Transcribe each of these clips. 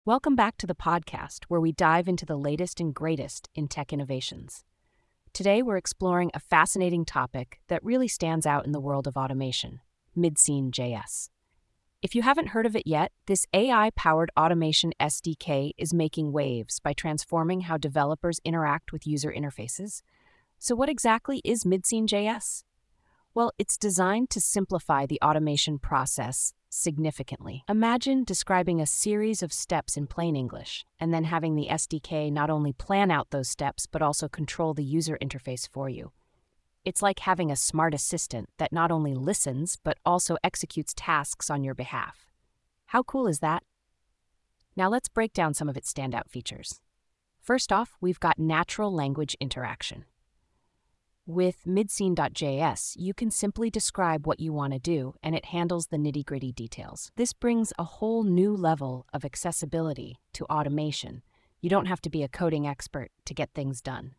Welcome back to the podcast where we dive into the latest and greatest in tech innovations. Today, we're exploring a fascinating topic that really stands out in the world of automation, Midscene.js. If you haven't heard of it yet, this AI-powered automation SDK is making waves by transforming how developers interact with user interfaces. So what exactly is Midscene.js? Well, it's designed to simplify the automation process significantly. Imagine describing a series of steps in plain English, and then having the SDK not only plan out those steps, but also control the user interface for you. It's like having a smart assistant that not only listens, but also executes tasks on your behalf. How cool is that? Now let's break down some of its standout features. First off, we've got natural language interaction. With Midscene.js, you can simply describe what you want to do, and it handles the nitty-gritty details. This brings a whole new level of accessibility to automation. You don't have to be a coding expert to get things done.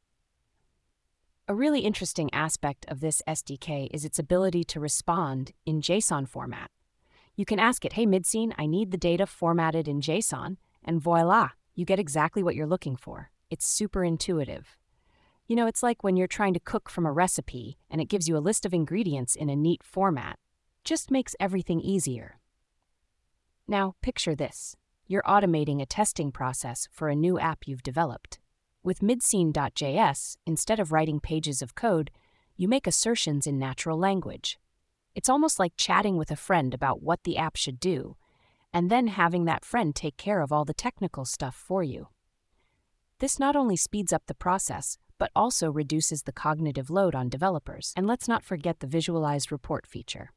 A really interesting aspect of this SDK is its ability to respond in JSON format. You can ask it, "Hey Midscene, I need the data formatted in JSON," and voila, you get exactly what you're looking for. It's super intuitive. It's like when you're trying to cook from a recipe and it gives you a list of ingredients in a neat format. Just makes everything easier. Now, picture this. You're automating a testing process for a new app you've developed. With Midscene.js, instead of writing pages of code, you make assertions in natural language. It's almost like chatting with a friend about what the app should do, and then having that friend take care of all the technical stuff for you. This not only speeds up the process, but also reduces the cognitive load on developers. And let's not forget the visualized report feature.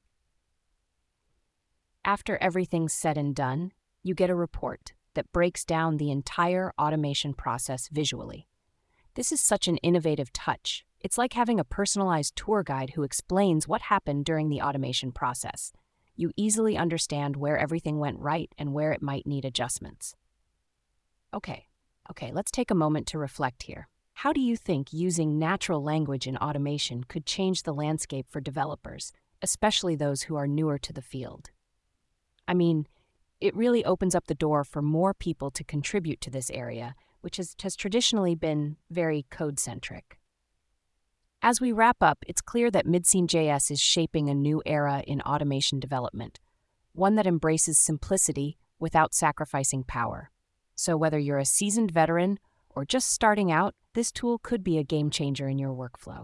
After everything's said and done, you get a report that breaks down the entire automation process visually. This is such an innovative touch. It's like having a personalized tour guide who explains what happened during the automation process. You easily understand where everything went right and where it might need adjustments. Okay, let's take a moment to reflect here. How do you think using natural language in automation could change the landscape for developers, especially those who are newer to the field? I mean, it really opens up the door for more people to contribute to this area, which has traditionally been very code-centric. As we wrap up, it's clear that Midscene.js is shaping a new era in automation development, one that embraces simplicity without sacrificing power. So whether you're a seasoned veteran or just starting out, this tool could be a game changer in your workflow.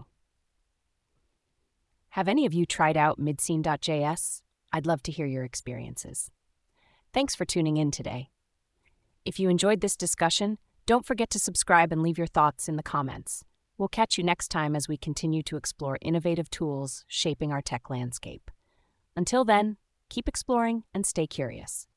Have any of you tried out Midscene.js? I'd love to hear your experiences. Thanks for tuning in today. If you enjoyed this discussion, don't forget to subscribe and leave your thoughts in the comments. We'll catch you next time as we continue to explore innovative tools shaping our tech landscape. Until then, keep exploring and stay curious.